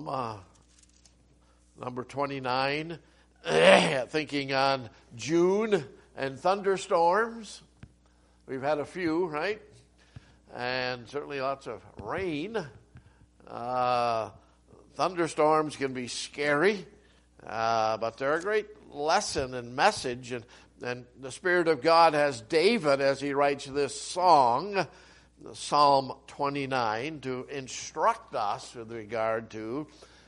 Psalm number 29, thinking on June and thunderstorms. We've had a few, right? And certainly lots of rain. Thunderstorms can be scary, but they're a great lesson and message. And the Spirit of God has David, as he writes this song, Psalm 29, to instruct us with regard to,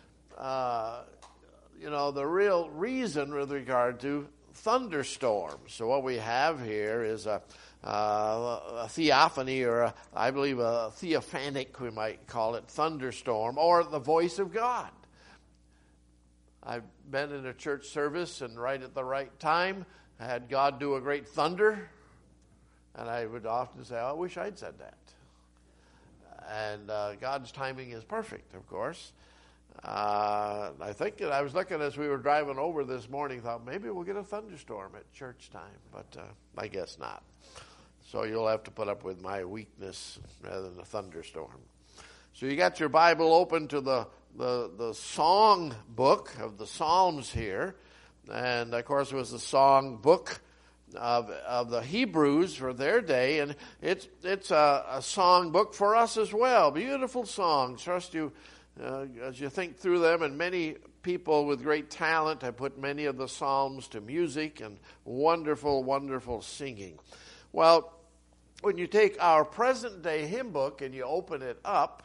the real reason with regard to thunderstorms. So what we have here is a theophany, or I believe a theophanic, we might call it, thunderstorm, or the voice of God. I've been in a church service, and right at the right time, I had God do a great thunder, and I would often say, I wish I'd said that. And God's timing is perfect, of course. I think that I was looking as we were driving over this morning, thought maybe we'll get a thunderstorm at church time, but I guess not. So you'll have to put up with my weakness rather than a thunderstorm. So you got your Bible open to the song book of the Psalms here. And of course it was the song book of the Hebrews for their day. And it's a song book for us as well. Beautiful songs. Trust you as you think through them. And many people with great talent have put many of the Psalms to music and wonderful, wonderful singing. Well, when you take our present day hymn book and you open it up,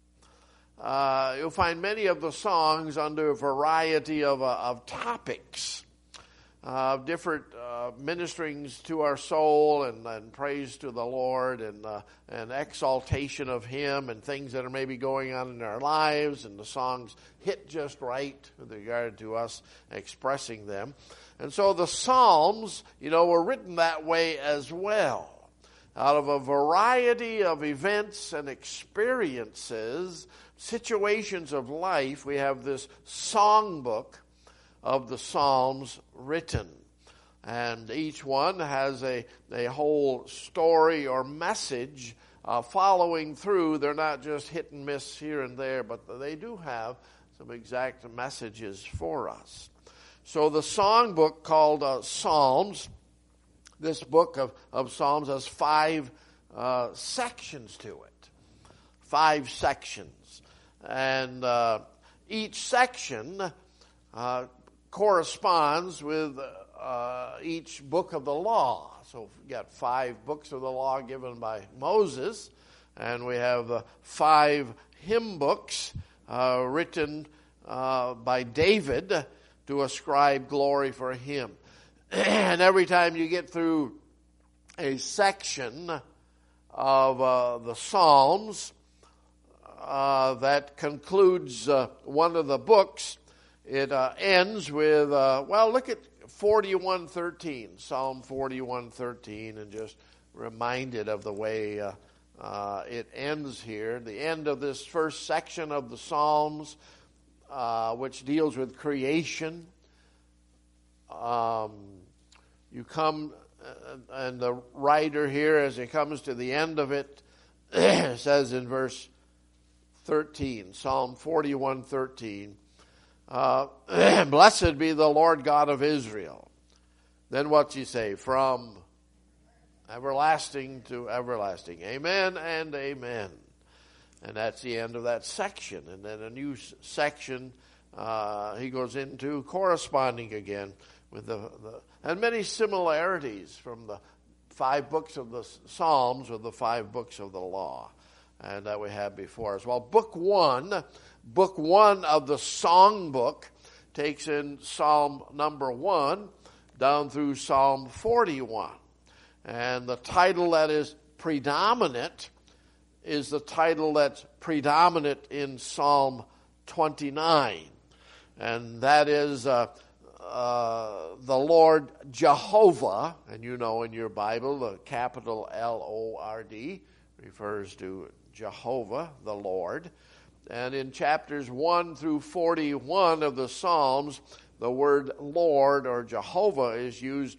you'll find many of the songs under a variety of topics, different ministerings to our soul and praise to the Lord and exaltation of Him and things that are maybe going on in our lives, and the songs hit just right with regard to us expressing them. And so the Psalms, were written that way as well. Out of a variety of events and experiences, situations of life, we have this songbook of the Psalms written. And each one has a whole story or message following through. They're not just hit and miss here and there, but they do have some exact messages for us. So the songbook called Psalms, this book of Psalms has 5 sections to it. 5 sections. And each section corresponds with each book of the law. So we've got 5 books of the law given by Moses, and we have 5 hymn books written by David to ascribe glory for him. And every time you get through a section of the Psalms that concludes one of the books, it ends with, look at 41:13, Psalm 41:13, and just reminded of the way it ends here. The end of this first section of the Psalms, which deals with creation. You come, and the writer here, as he comes to the end of it, says in verse 13, Psalm 41:13, blessed be the Lord God of Israel. Then what's he say? From everlasting to everlasting. Amen and amen. And that's the end of that section. And then a new section he goes into corresponding again with and many similarities from the 5 books of the Psalms with the 5 books of the law, and that we have before us. Well, book one of the songbook takes in Psalm number 1 down through Psalm 41. And the title that is predominant is the title that's predominant in Psalm 29. And that is the Lord Jehovah, and in your Bible, the capital L-O-R-D refers to Jehovah, the Lord. And in chapters 1 through 41 of the Psalms, the word Lord or Jehovah is used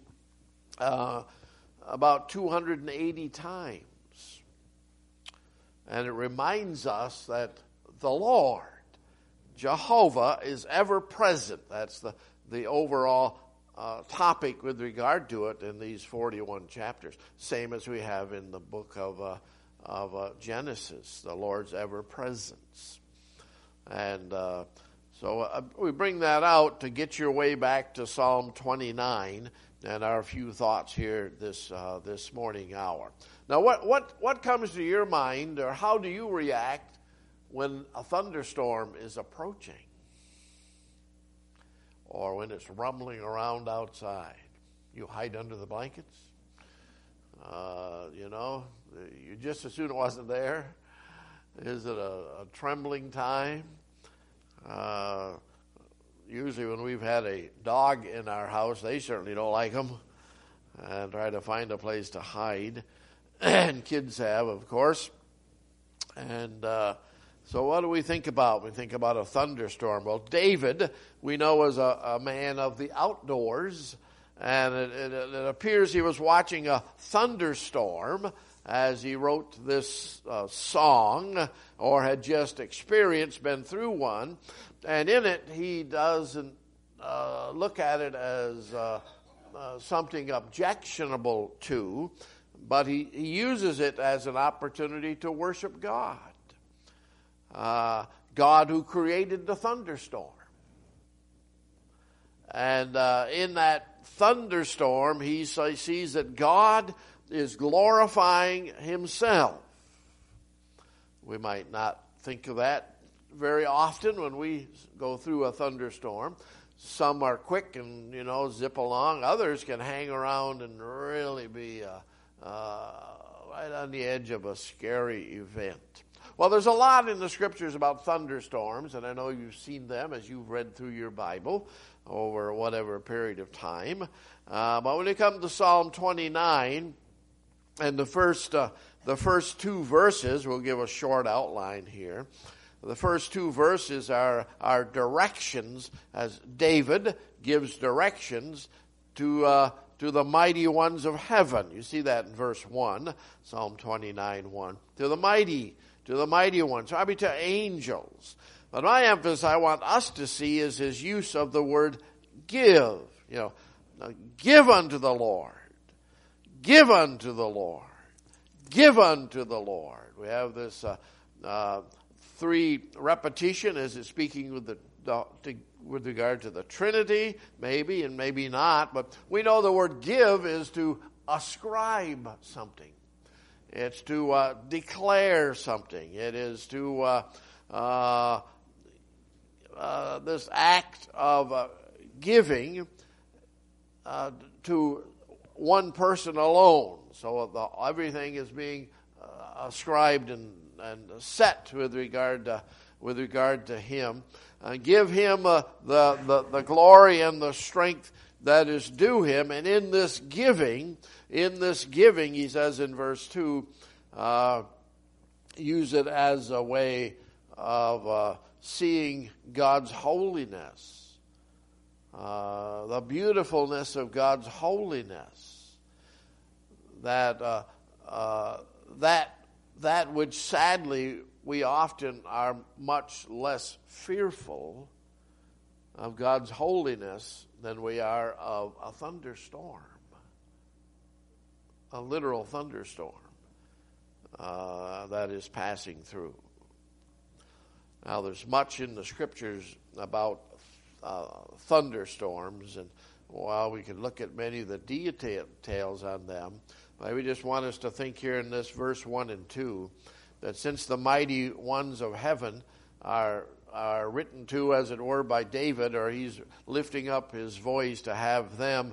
about 280 times. And it reminds us that the Lord, Jehovah is ever present. That's the overall topic with regard to it in these 41 chapters. Same as we have in the book of Genesis, the Lord's ever presence. And so we bring that out to get your way back to Psalm 29 and our few thoughts here this morning hour. Now, what comes to your mind, or how do you react when a thunderstorm is approaching, or when it's rumbling around outside? You hide under the blankets. You just as soon it wasn't there. Is it a trembling time? Usually when we've had a dog in our house, they certainly don't like them and try to find a place to hide. And kids have, of course. And so what do we think about? We think about a thunderstorm. Well, David, we know, was a man of the outdoors. And it appears he was watching a thunderstorm as he wrote this song, or had just been through one. And in it, he doesn't look at it as something objectionable to, but he uses it as an opportunity to worship God. God who created the thunderstorm. And in that thunderstorm, he sees that God is glorifying himself. We might not think of that very often when we go through a thunderstorm. Some are quick and, zip along. Others can hang around and really be right on the edge of a scary event. Well, there's a lot in the scriptures about thunderstorms, and I know you've seen them as you've read through your Bible over whatever period of time. But when it comes to Psalm 29, and the first two verses, we'll give a short outline here. The first two verses are directions, as David gives directions to the mighty ones of heaven. You see that in verse 1, Psalm 29:1. To the mighty ones, I mean to angels. But my emphasis I want us to see is his use of the word give. Give unto the Lord. Give unto the Lord. Give unto the Lord. We have this three repetition. Is it speaking with regard to the Trinity? Maybe and maybe not. But we know the word give is to ascribe something. It's to declare something. It is to this act of giving to one person alone. So everything is being ascribed and set with regard to him. Give him the glory and the strength that is due him. And in this giving, he says in verse 2, use it as a way of seeing God's holiness, the beautifulness of God's holiness. That which sadly we often are much less fearful of God's holiness than we are of a thunderstorm, a literal thunderstorm that is passing through. Now, there's much in the scriptures about thunderstorms, and while we could look at many of the details on them, I just want us to think here in this verse 1 and 2 that since the mighty ones of heaven are written to, as it were, by David, or he's lifting up his voice to have them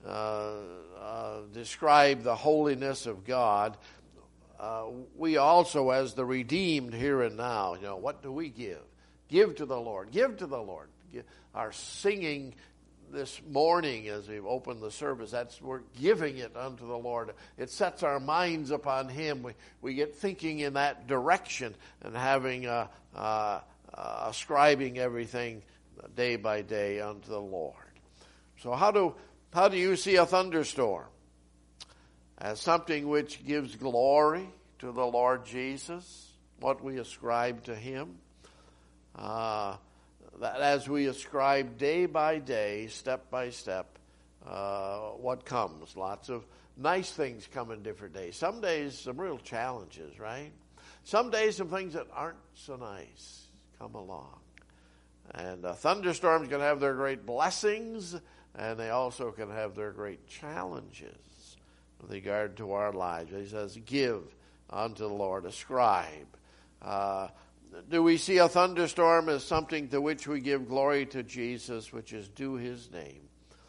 describe the holiness of God, we also, as the redeemed here and now, what do we give? Give to the Lord. Give to the Lord. Our singing this morning as we've opened the service, we're giving it unto the Lord. It sets our minds upon him. We get thinking in that direction and having ascribing everything day by day unto the Lord. So how do you see a thunderstorm? As something which gives glory to the Lord Jesus, what we ascribe to him. that as we ascribe day by day, step by step, what comes. Lots of nice things come in different days. Some days, some real challenges, right? Some days, some things that aren't so nice come along. And thunderstorms can have their great blessings, and they also can have their great challenges with regard to our lives. He says, give unto the Lord, ascribe. Do we see a thunderstorm as something to which we give glory to Jesus, which is due his name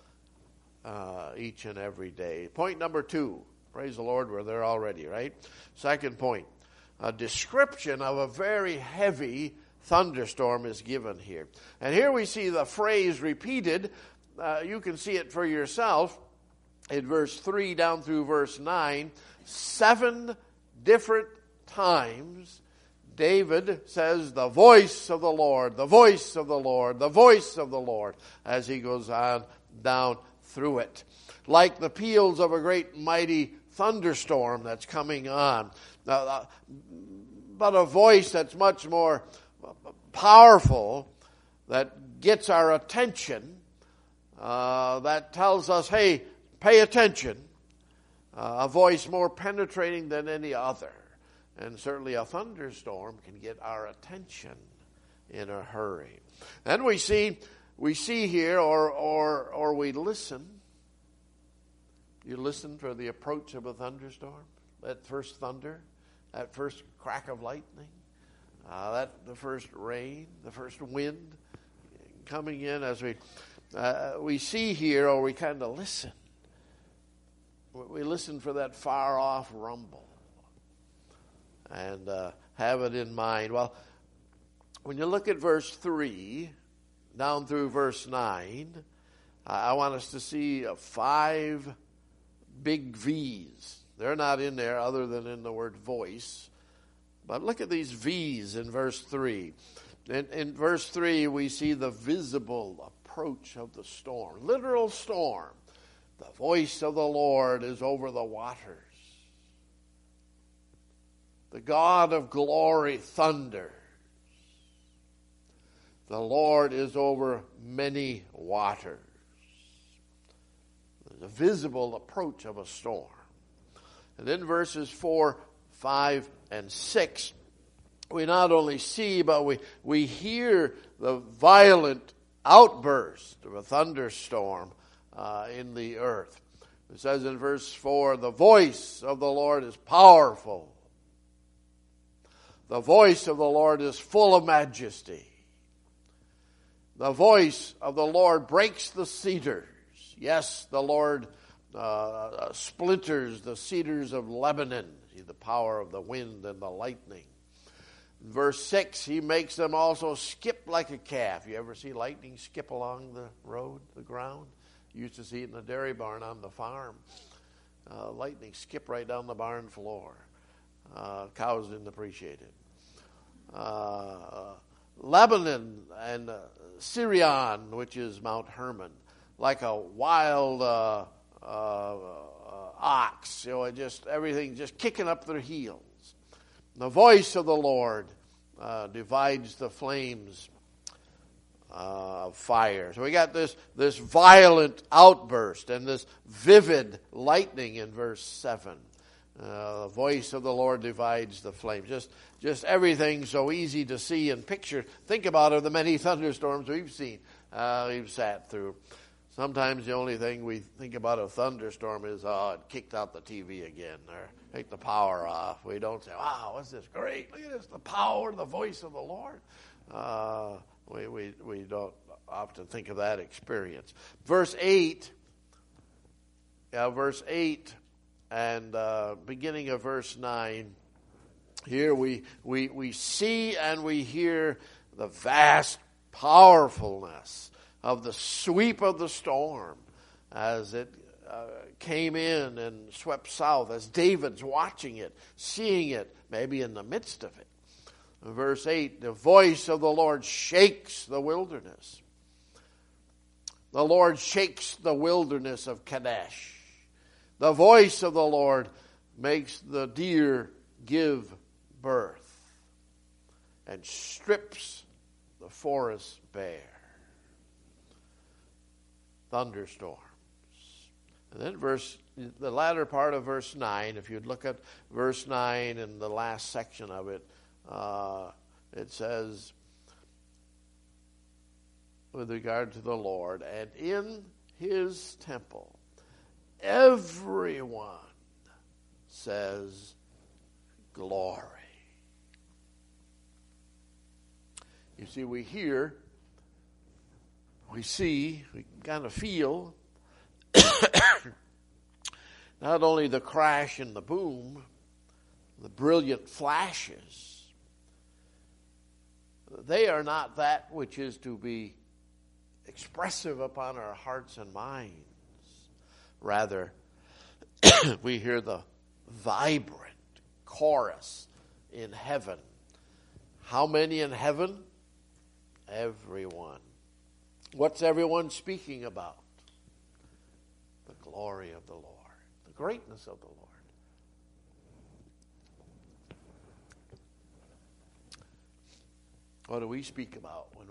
each and every day? Point number 2. Praise the Lord, we're there already, right? Second point, a description of a very heavy thunderstorm is given here. And here we see the phrase repeated. You can see it for yourself in verse 3 down through verse 9. 7 different times David says, the voice of the Lord, the voice of the Lord, the voice of the Lord, as he goes on down through it. Like the peals of a great mighty thunderstorm that's coming on. But a voice that's much more powerful, that gets our attention, that tells us, hey, pay attention. A voice more penetrating than any other. And certainly a thunderstorm can get our attention in a hurry. Then we see here, or we listen. You listen for the approach of a thunderstorm, that first thunder, that first crack of lightning, the first rain, the first wind coming in as we see here, or we kind of listen. We listen for that far off rumble and have it in mind. Well, when you look at verse 3 down through verse 9, I want us to see 5 big V's. They're not in there other than in the word voice. But look at these V's in verse 3. In verse 3, we see the visible approach of the storm, literal storm. The voice of the Lord is over the waters. The God of glory thunders. The Lord is over many waters. There's a visible approach of a storm. And in verses 4, 5, and 6, we not only see, but we hear the violent outburst of a thunderstorm in the earth. It says in verse 4, the voice of the Lord is powerful. The voice of the Lord is full of majesty. The voice of the Lord breaks the cedars. Yes, the Lord splinters the cedars of Lebanon. See the power of the wind and the lightning. In verse 6, he makes them also skip like a calf. You ever see lightning skip along the road, the ground? You used to see it in the dairy barn on the farm. Lightning skip right down the barn floor. Cows didn't appreciate it. Lebanon and Sirion, which is Mount Hermon, like a wild ox, just everything just kicking up their heels. The voice of the Lord divides the flames of fire. So we got this violent outburst and this vivid lightning in verse 7. The voice of the Lord divides the flames. Just everything so easy to see and picture. Think about it, the many thunderstorms we've seen, we've sat through. Sometimes the only thing we think about a thunderstorm is, it kicked out the TV again, or take the power off. We don't say, wow, what's this great? Look at this, the power, the voice of the Lord. We don't often think of that experience. Verse 8 and beginning of verse 9, here we see and we hear the vast powerfulness of the sweep of the storm as it came in and swept south, as David's watching it, seeing it, maybe in the midst of it. In verse 8, the voice of the Lord shakes the wilderness. The Lord shakes the wilderness of Kadesh. The voice of the Lord makes the deer give birth and strips the the forest bare. Thunderstorms. And then the latter part of verse 9, if you'd look at verse 9 and the last section of it, it says, with regard to the Lord, and in his temple, everyone says, glory. You see, we hear, we see, we kind of feel not only the crash and the boom, the brilliant flashes. They are not that which is to be expressive upon our hearts and minds. Rather, we hear the vibrant chorus in heaven. How many in heaven? Everyone. What's everyone speaking about? The glory of the Lord, the greatness of the Lord. What do we speak about when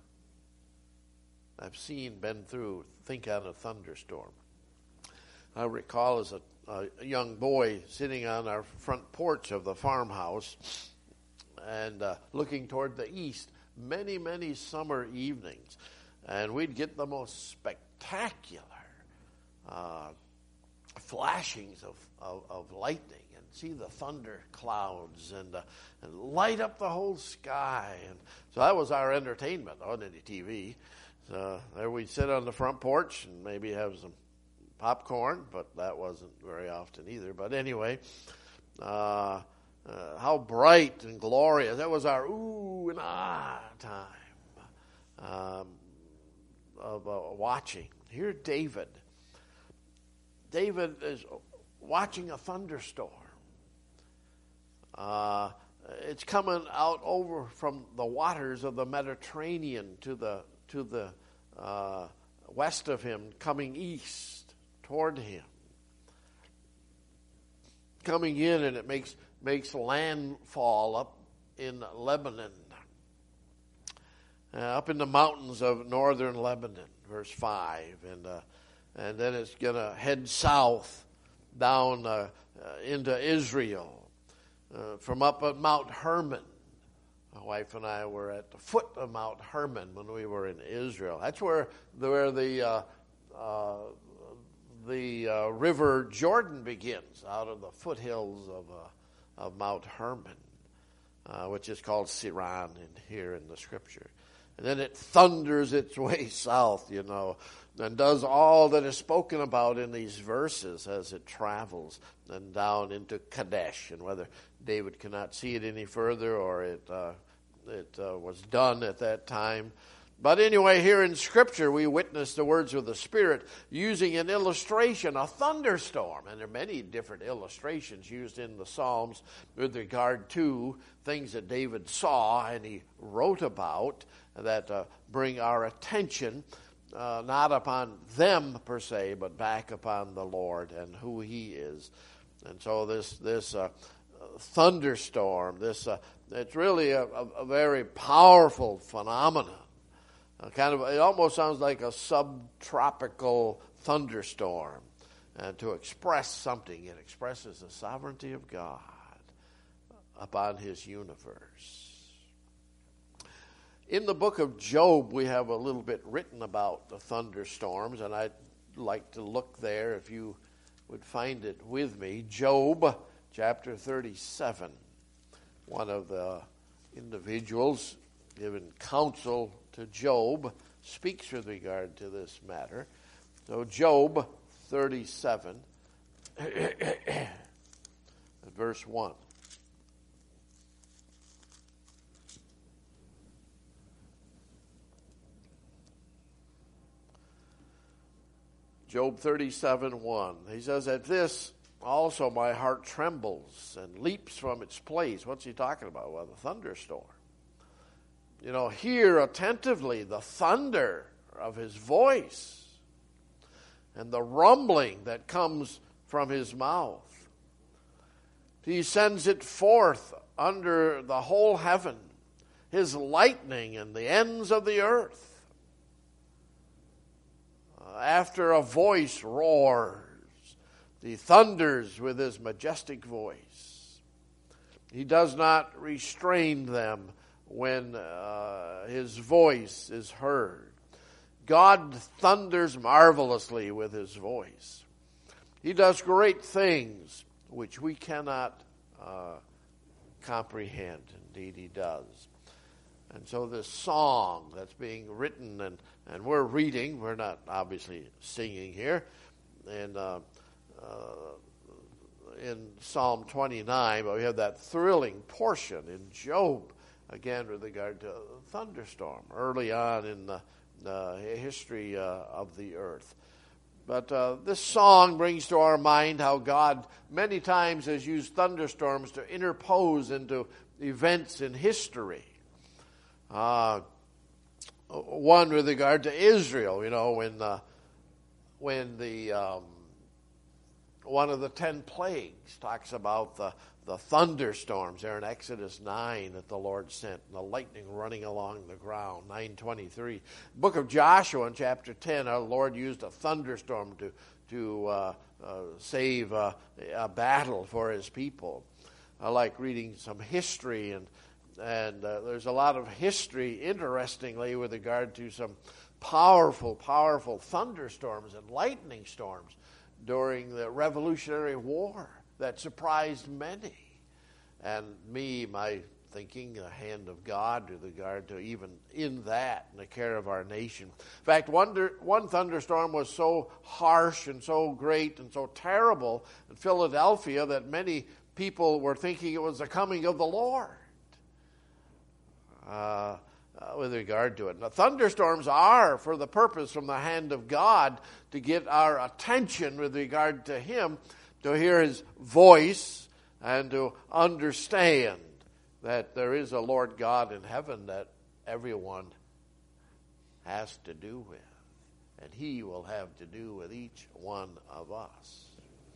I've been through, think on a thunderstorm? I recall as a young boy sitting on our front porch of the farmhouse and looking toward the east many, many summer evenings. And we'd get the most spectacular flashings of lightning and see the thunder clouds and light up the whole sky. And so that was our entertainment on any TV. So there we'd sit on the front porch and maybe have some popcorn, but that wasn't very often either. But anyway, how bright and glorious. That was our ooh and ah time of watching. Here David is watching a thunderstorm. It's coming out over from the waters of the Mediterranean to the west of him, coming east toward him. Coming in, and it makes landfall up in Lebanon, up in the mountains of northern Lebanon, verse 5, and then it's going to head south down into Israel, from up at Mount Hermon. My wife and I were at the foot of Mount Hermon when we were in Israel. That's where the river Jordan begins, out of the foothills of Mount Hermon, which is called Siran here in the Scripture. And then it thunders its way south, and does all that is spoken about in these verses as it travels and down into Kadesh. And whether David cannot see it any further or it was done at that time. But anyway, here in Scripture, we witness the words of the Spirit using an illustration, a thunderstorm. And there are many different illustrations used in the Psalms with regard to things that David saw and he wrote about that bring our attention not upon them per se, but back upon the Lord and who He is. And so this thunderstorm, it's really a very powerful phenomenon. It almost sounds like a subtropical thunderstorm. And to express something, it expresses the sovereignty of God upon His universe. In the book of Job, we have a little bit written about the thunderstorms, and I'd like to look there if you would find it with me. Job, chapter 37. One of the individuals giving counsel to Job speaks with regard to this matter. So Job 37, verse 1. Job 37:1. He says, "At this also my heart trembles and leaps from its place." What's he talking about? Well, the thunderstorm. Hear attentively the thunder of his voice and the rumbling that comes from his mouth. He sends it forth under the whole heaven. his lightning and the ends of the earth. After a voice roars, he thunders with his majestic voice. He does not restrain them when his voice is heard. God thunders marvelously with his voice. He does great things which we cannot comprehend. Indeed, he does. And so this song that's being written, and we're reading, we're not obviously singing here, and in Psalm 29, but we have that thrilling portion in Job, again with regard to a thunderstorm, early on in the history of the earth. But this song brings to our mind how God many times has used thunderstorms to interpose into events in history. One with regard to Israel, when the one of the 10 plagues talks about the thunderstorms there in Exodus 9 that the Lord sent, and the lightning running along the ground, 9:23. Book of Joshua in chapter 10, our Lord used a thunderstorm to save a battle for his people. I like reading some history, and there's a lot of history, interestingly, with regard to some powerful thunderstorms and lightning storms during the Revolutionary War that surprised many. And my thinking, the hand of God with regard to even in that, and the care of our nation. In fact, one thunderstorm was so harsh and so great and so terrible in Philadelphia that many people were thinking it was the coming of the Lord. With regard to it. Now, thunderstorms are for the purpose from the hand of God to get our attention with regard to him, to hear his voice and to understand that there is a Lord God in heaven that everyone has to do with, and he will have to do with each one of us.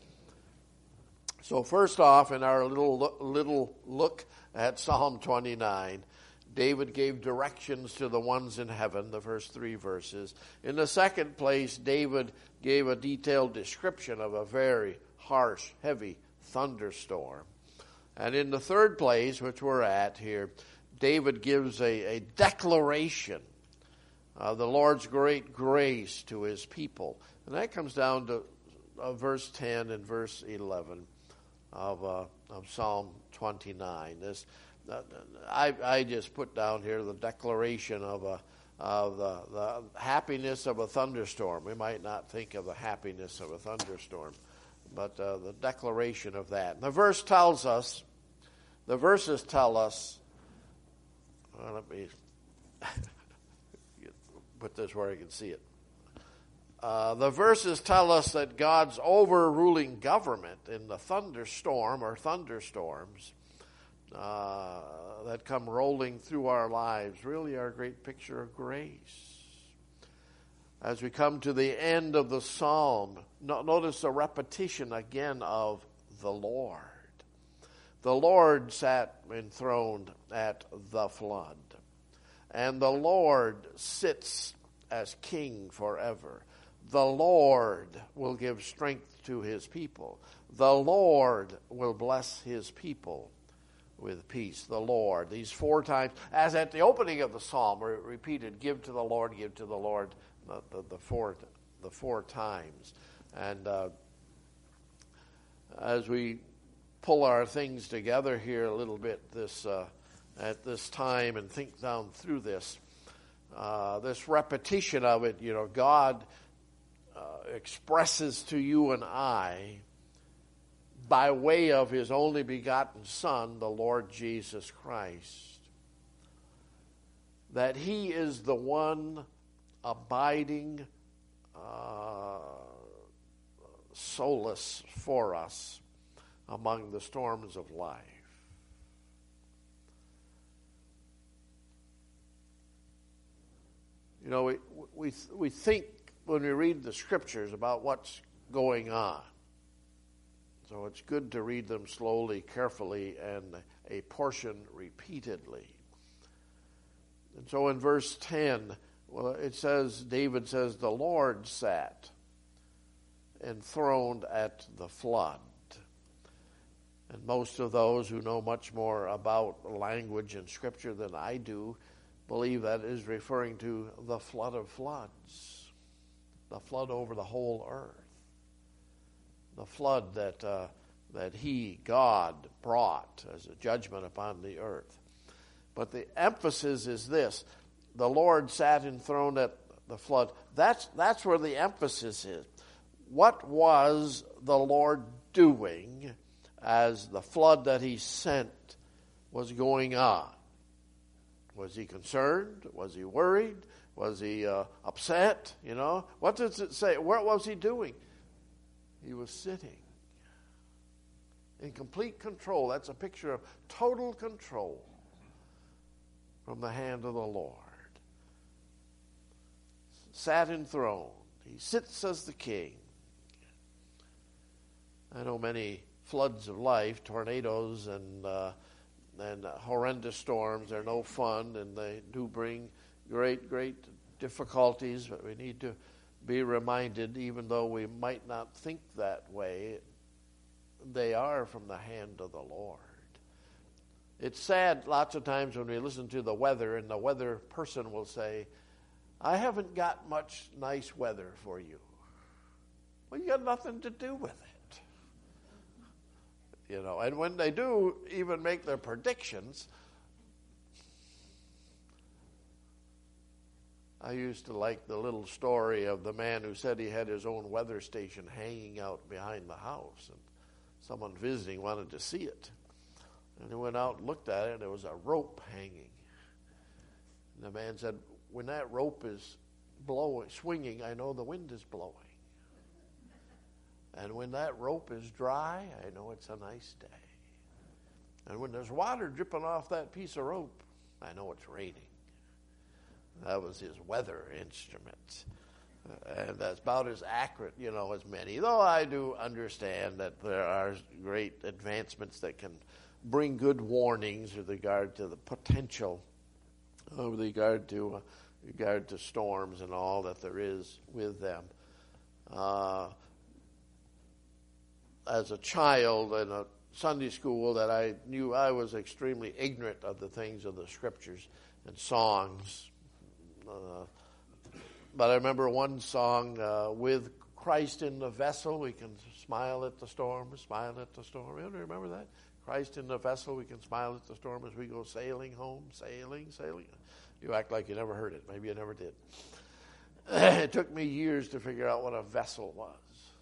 So first off, in our little look at Psalm 29, David gave directions to the ones in heaven, the first 3 verses. In the second place, David gave a detailed description of a very harsh, heavy thunderstorm. And in the third place, which we're at here, David gives a declaration of the Lord's great grace to his people. And that comes down to verse 10 and verse 11 of Psalm 29. I just put down here the declaration of the happiness of a thunderstorm. We might not think of the happiness of a thunderstorm, but the declaration of that. And the verses tell us, let me put this where I can see it. The verses tell us that God's overruling government in the thunderstorm or thunderstorms that come rolling through our lives really are a great picture of grace. As we come to the end of the psalm, notice the repetition again of the Lord. The Lord sat enthroned at the flood, and the Lord sits as king forever. The Lord will give strength to his people. The Lord will bless his people with peace. The Lord. These 4 times, as at the opening of the psalm, were repeated, give to the Lord, the 4 times. And as we pull our things together here a little bit at this time and think down through this repetition of it, God expresses to you and I, by way of his only begotten Son, the Lord Jesus Christ, that he is the one abiding solace for us among the storms of life. We think when we read the scriptures about what's going on. So it's good to read them slowly, carefully, and a portion repeatedly. And so in verse 10, well, it says, David says, the Lord sat enthroned at the flood. And most of those who know much more about language and Scripture than I do believe that is referring to the flood of floods, the flood over the whole earth, the flood that He, God, brought as a judgment upon the earth. But the emphasis is this: the Lord sat enthroned at the flood. That's where the emphasis is. What was the Lord doing as the flood that He sent was going on? Was He concerned? Was He worried? Was He upset? What does it say? What was He doing? He was sitting in complete control. That's a picture of total control from the hand of the Lord. Sat enthroned. He sits as the king. I know many floods of life, tornadoes and horrendous storms. They're no fun, and they do bring great, great difficulties. But we need to be reminded, even though we might not think that way, they are from the hand of the Lord. It's sad lots of times when we listen to the weather, and the weather person will say, I haven't got much nice weather for you. Well, you got nothing to do with it. And when they do even make their predictions, I used to like the little story of the man who said he had his own weather station hanging out behind the house, and someone visiting wanted to see it. And he went out and looked at it, and there was a rope hanging. And the man said, when that rope is swinging, I know the wind is blowing. And when that rope is dry, I know it's a nice day. And when there's water dripping off that piece of rope, I know it's raining. That was his weather instrument. And that's about as accurate, as many. Though I do understand that there are great advancements that can bring good warnings with regard to the potential, with regard to storms and all that there is with them. As a child in a Sunday school that I knew, I was extremely ignorant of the things of the Scriptures and songs. But I remember one song, with Christ in the vessel, we can smile at the storm, smile at the storm. You remember that? Christ in the vessel, we can smile at the storm as we go sailing home, sailing. You act like you never heard it. Maybe you never did. It took me years to figure out what a vessel was.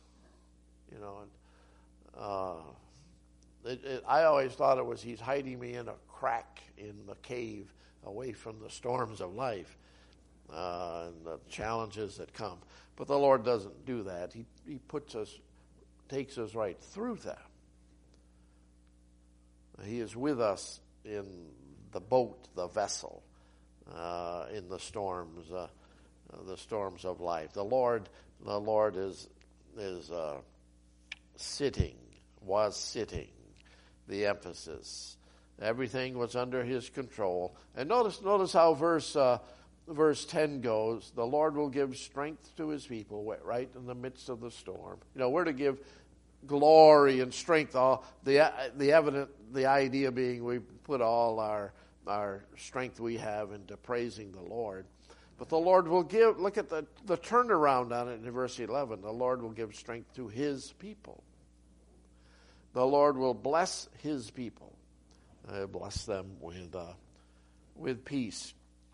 I always thought it was He's hiding me in a crack in the cave away from the storms of life and the challenges that come. But the Lord doesn't do that. He takes us right through them. He is with us in the boat, the vessel, in the storms of life. The Lord is sitting, was sitting. The emphasis. Everything was under His control. And notice how verse 10 goes. The Lord will give strength to His people right in the midst of the storm. We're to give glory and strength. The idea being we put all our strength we have into praising the Lord. But the Lord will give, look at the turnaround on it in verse 11. The Lord will give strength to His people. The Lord will bless His people. Bless them with peace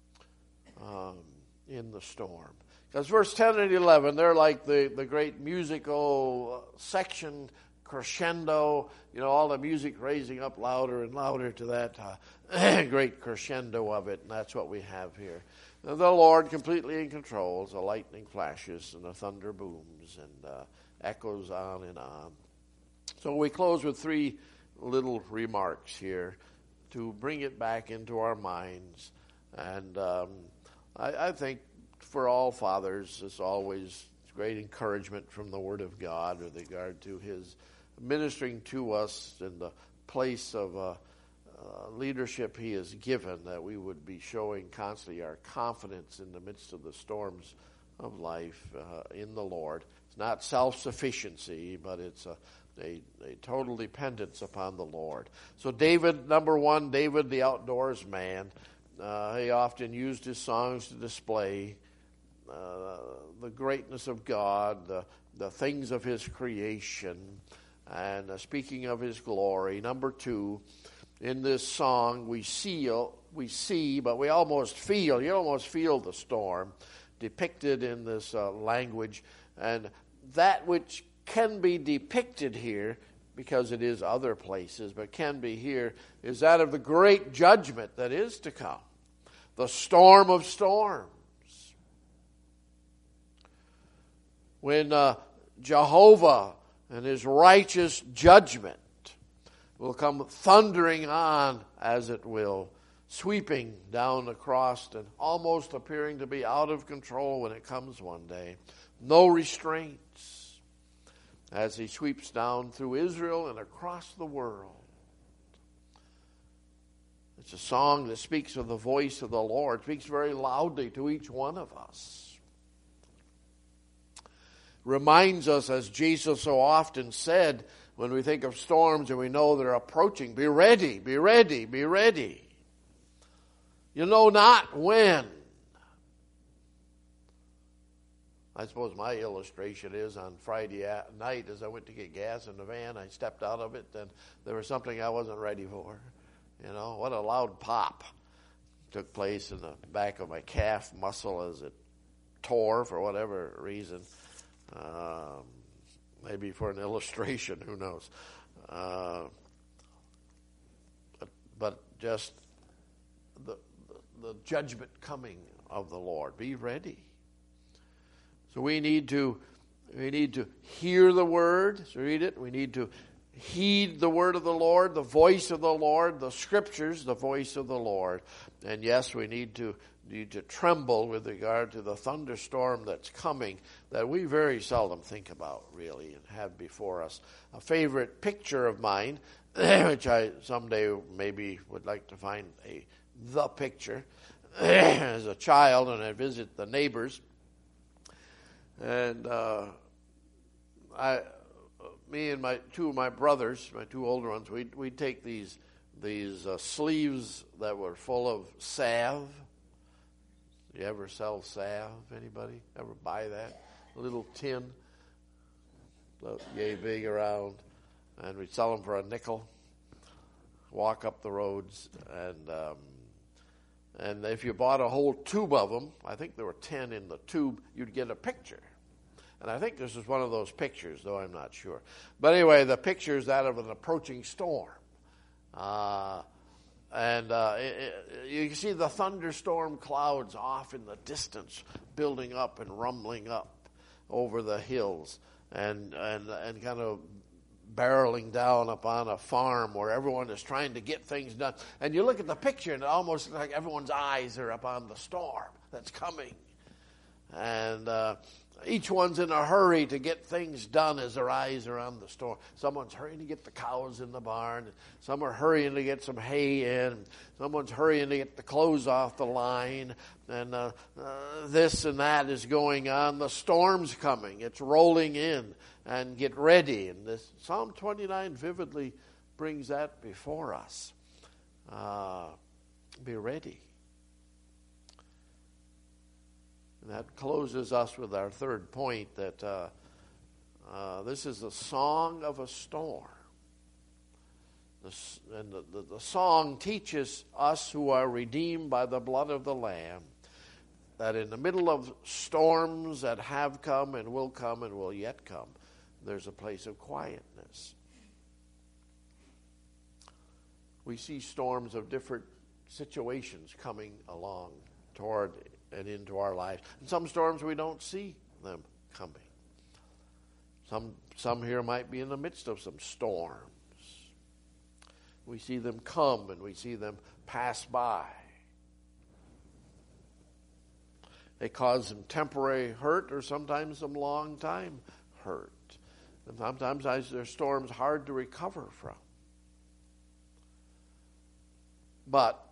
in the storm. Because verse 10 and 11, they're like the great musical section, crescendo, all the music raising up louder and louder to that great crescendo of it. And that's what we have here. The Lord completely in control. The lightning flashes and the thunder booms and echoes on and on. So we close with three little remarks here to bring it back into our minds. And I think for all fathers, it's always great encouragement from the Word of God with regard to His ministering to us in the place of leadership he has given, that we would be showing constantly our confidence in the midst of the storms of life in the Lord. It's not self-sufficiency, but it's a total dependence upon the Lord. So David, number one, David the outdoors man. He often used his songs to display the greatness of God, the things of his creation, and speaking of his glory. Number two, in this song we see, but we almost feel. You almost feel the storm depicted in this language, and that which can be depicted here, because it is other places, but can be here, is that of the great judgment that is to come, the storm of storms. When Jehovah and his righteous judgment will come thundering on, as it will, sweeping down across and almost appearing to be out of control when it comes one day. No restraints as he sweeps down through Israel and across the world. It's a song that speaks of the voice of the Lord, speaks very loudly to each one of us. Reminds us, as Jesus so often said, when we think of storms and we know they're approaching, be ready, be ready, be ready. You know not when. I suppose my illustration is on Friday night as I went to get gas in the van, I stepped out of it and there was something I wasn't ready for. You know, what a loud pop took place in the back of my calf muscle as it tore for whatever reason. Maybe for an illustration, who knows. But just the judgment coming of the Lord. Be ready. So we need to hear the word, so read it. We need to heed the word of the Lord, the voice of the Lord, the scriptures, the voice of the Lord. And yes, we need to tremble with regard to the thunderstorm that's coming, that we very seldom think about, really, and have before us. A favorite picture of mine, which I someday maybe would like to find the picture, as a child, and I visit the neighbors, and me and two of my brothers, my two older ones, we'd take these sleeves that were full of salve. You ever sell salve? Anybody ever buy that? A little tin, yay big around, and we'd sell them for a nickel. Walk up the roads, and if you bought a whole tube of them, I think there were 10 in the tube, you'd get a picture. And I think this is one of those pictures, though I'm not sure. But anyway, the picture is that of an approaching storm. You can see the thunderstorm clouds off in the distance, building up and rumbling up over the hills, and kind of barreling down upon a farm where everyone is trying to get things done. And you look at the picture, and it almost looks like everyone's eyes are upon the storm that's coming. And each one's in a hurry to get things done as their eyes are on the storm. Someone's hurrying to get the cows in the barn. Some are hurrying to get some hay in. Someone's hurrying to get the clothes off the line. And this and that is going on. The storm's coming. It's rolling in. And get ready. And this Psalm 29 vividly brings that before us. Be ready. And that closes us with our third point, that this is the song of a storm. The song teaches us who are redeemed by the blood of the Lamb that in the middle of storms that have come and will yet come, there's a place of quietness. We see storms of different situations coming along toward and into our lives. And some storms we don't see them coming. Some here might be in the midst of some storms. We see them come and we see them pass by. They cause some temporary hurt or sometimes some long time hurt. And sometimes there's storms hard to recover from. But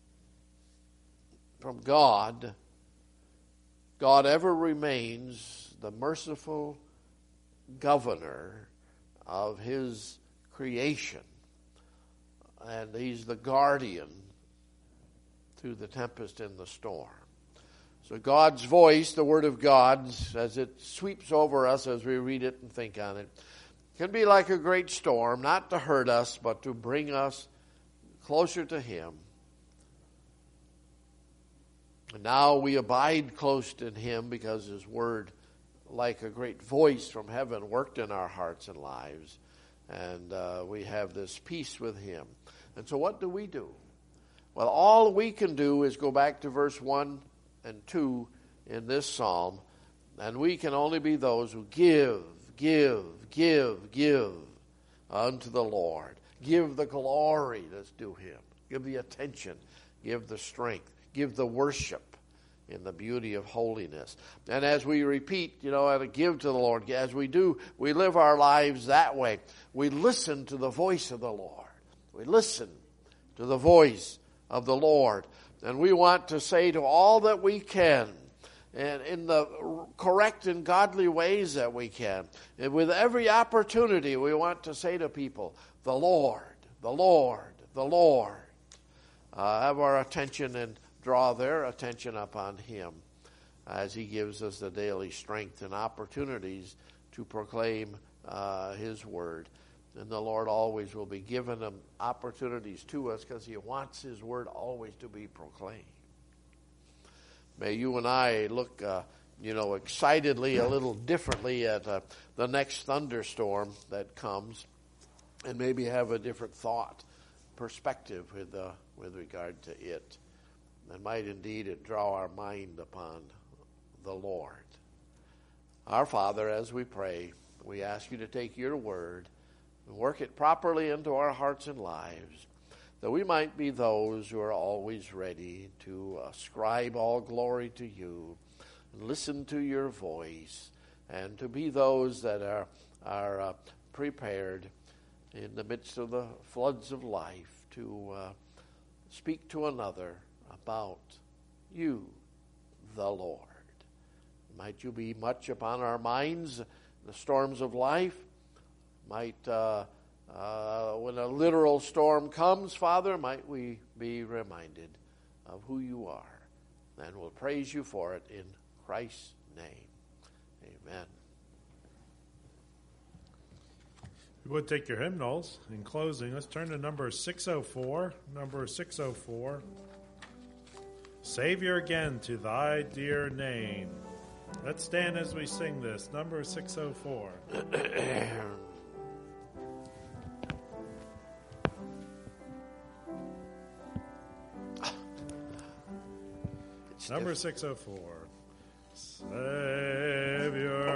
from God, God ever remains the merciful governor of his creation. And he's the guardian through the tempest and the storm. So God's voice, the Word of God, as it sweeps over us as we read it and think on it, can be like a great storm, not to hurt us, but to bring us closer to Him. And now we abide close to Him because His Word, like a great voice from heaven, worked in our hearts and lives. And we have this peace with Him. And so what do? Well, all we can do is go back to verse 1 and 2 in this psalm. And we can only be those who give unto the Lord. Give the glory that's due Him. Give the attention. Give the strength. Give the worship in the beauty of holiness. And as we repeat, and give to the Lord, as we do, we live our lives that way. We listen to the voice of the Lord. We listen to the voice of the Lord. And we want to say to all that we can, and in the correct and godly ways that we can, and with every opportunity, we want to say to people, the Lord, the Lord, the Lord. Have our attention and draw their attention upon Him as He gives us the daily strength and opportunities to proclaim His Word. And the Lord always will be giving them opportunities to us because He wants His Word always to be proclaimed. May you and I look, excitedly, a little differently at the next thunderstorm that comes, and maybe have a different thought, perspective with regard to it. And might indeed it draw our mind upon the Lord. Our Father, as we pray, we ask you to take your word and work it properly into our hearts and lives, that we might be those who are always ready to ascribe all glory to you, and listen to your voice, and to be those that are prepared in the midst of the floods of life to speak to another about you, the Lord. Might you be much upon our minds, the storms of life. Might, when a literal storm comes, Father, might we be reminded of who you are. And we'll praise you for it in Christ's name. Amen. You would take your hymnals. In closing, let's turn to number 604. Number 604. Savior again to thy dear name. Let's stand as we sing this. Number 604. Number 604. Savior